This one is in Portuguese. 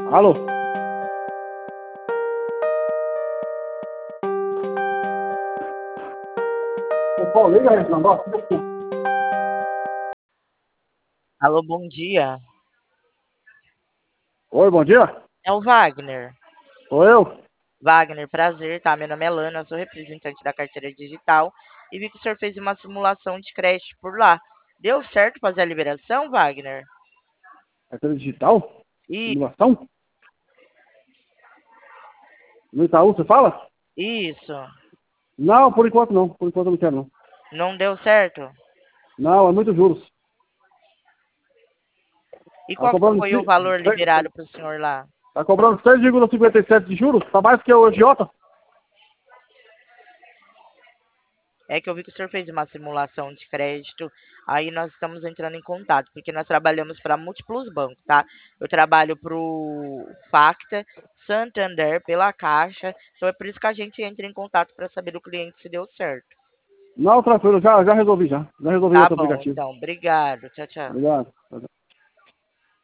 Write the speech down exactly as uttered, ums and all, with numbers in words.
Alô? Pessoal, liga esse negócio. Alô, bom dia. Oi, bom dia. É o Wagner. Sou eu. Wagner, prazer, tá? Meu nome é Lana, eu sou representante da carteira digital e vi que o senhor fez uma simulação de crédito por lá. Deu certo fazer a liberação, Wagner? Carteira digital? E Simulação? No Itaú, você fala? isso, Não, por enquanto não. Por enquanto eu não quero, não. não deu certo? Não, é muito juros. E Tá qual que cobrando, foi o se- valor se- liberado para o senhor lá? tá cobrando seis vírgula cinquenta e sete de juros? Tá mais que o agiota? É que eu vi que o senhor fez uma simulação de crédito, aí nós estamos entrando em contato, porque nós trabalhamos para múltiplos bancos, tá? Eu trabalho para o Facta, Santander, pela Caixa, então é por isso que a gente entra em contato para saber do cliente se deu certo. Não, tranquilo, já, já resolvi já. Já resolvi Tá outro bom, aplicativo. então, obrigado, tchau, tchau. Obrigado.